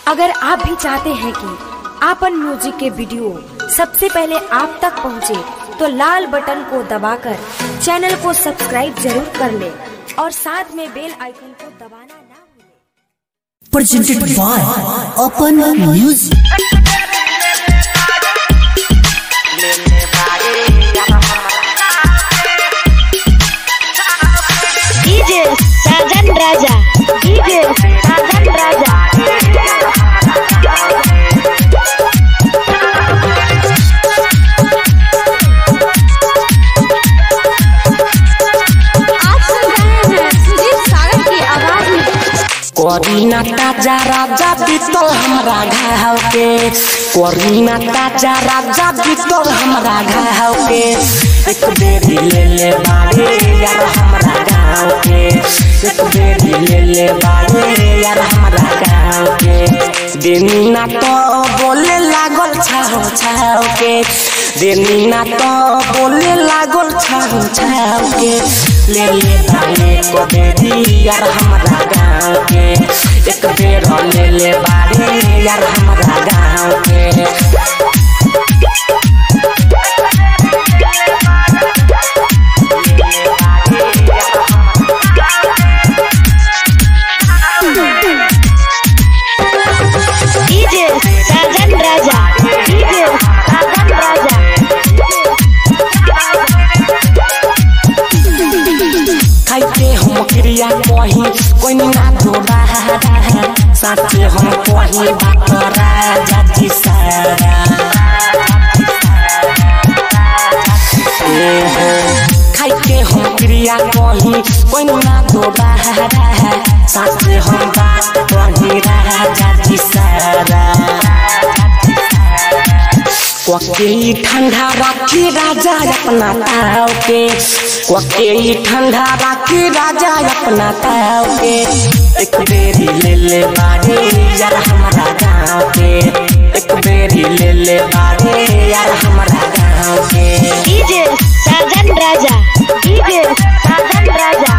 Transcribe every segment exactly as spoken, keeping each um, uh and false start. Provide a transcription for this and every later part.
अगर आप भी चाहते हैं कि आपन म्यूजिक के वीडियो सबसे पहले आप तक पहुंचे, तो लाल बटन को दबाकर चैनल को सब्सक्राइब जरूर कर ले और साथ में बेल आइकन को दबाना ना भूलें। Presented by Open Music। DJ Sajan Raja, DJ Sajan Raja. आप सुन रहे हैं सुजीत सागर की आवाज में। कोरीना ताजा राजा बीतल हमरा घाव के, कोरीना ताजा राजा बीतल हमरा घाव के। एक बेरी ले ले बारे यार हमरा गाँव के, एक बेरी ले ले बारे यार हमरा गाँव के। दिन ना तो बोले लागल छाव छाव के, दिन ना तो बोले लागल छाव छाव के। ले ले बारे को बेरी यार हमरा गाँव के, एक बेर ले ले बारे यार हमरा गाँव के। DJ Sajan Raja, DJ Sajan Raja. खाइते हम क्रिया कही कोई ना धोरा, साथे हम कही बात राजा जी सारा। खाइते हम क्रिया कही कोई ना धोरा, साथे हम बात कही राजा जी सारा। कोके ठंडा राखी राजा अपना ताव के, कोके ठंडा राखी राजा अपना ताव के। एक बेरी ले ले बारे यार हमारा गाँव के, एक बेरी ले ले बारे यार हमारा गाँव के। DJ Sajan Raja, DJ Sajan Raja.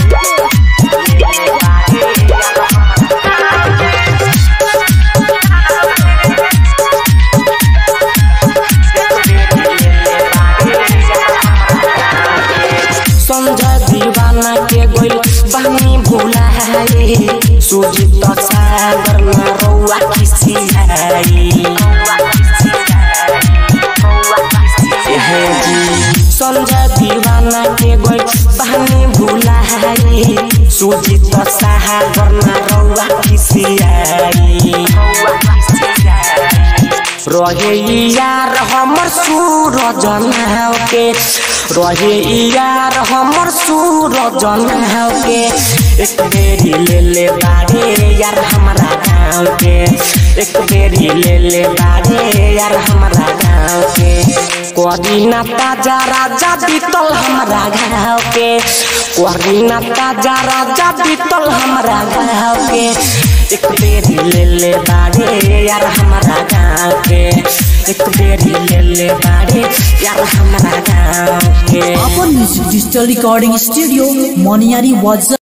संजय दीवाना के गोल बहनी भूला है, सुजीत सागर में रौआ किसी है संजय दीवाना के गोल बहनी भूला है, सुजीत सागर में रौआ किसी है। रहे यार हमर सूरज नाव के, रहे यार हमर सूरज नाव के। एक बेरी ले ले बारे यार हमारा गाँव के, एक बेरी ले ले बारे यार हमारा गाँव के। कोरीना ताजा राजा बीतल हमरा गाँव के, कोरीना ताजा राजा बीतल हमरा गाँव के। एक बेरी ले ले बारे यार हमारा गाँव के, एक बेरी ले ले बारे यार हमारा गाँव के। Open Music Digital Recording Studio, Moniari Wazza।